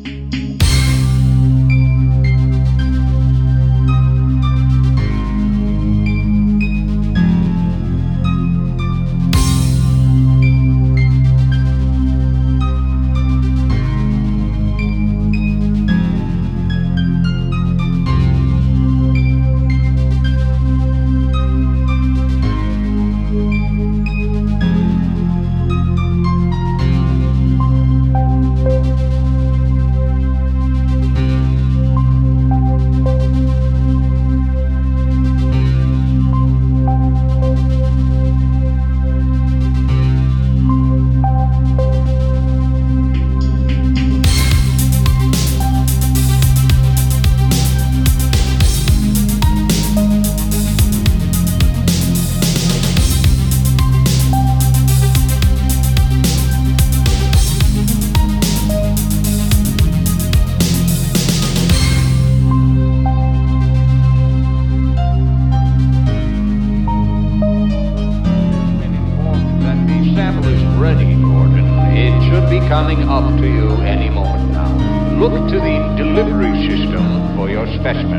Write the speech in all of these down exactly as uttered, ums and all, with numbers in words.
Coming up to you any moment now. Look to the delivery system for your specimen.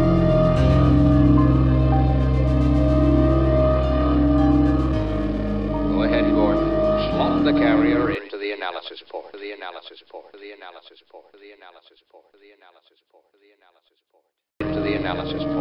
Go ahead, Gordon. Slot the carrier into the analysis port. To the analysis port. To the analysis port. To the analysis port. To the analysis port. To the analysis port. Into the analysis port.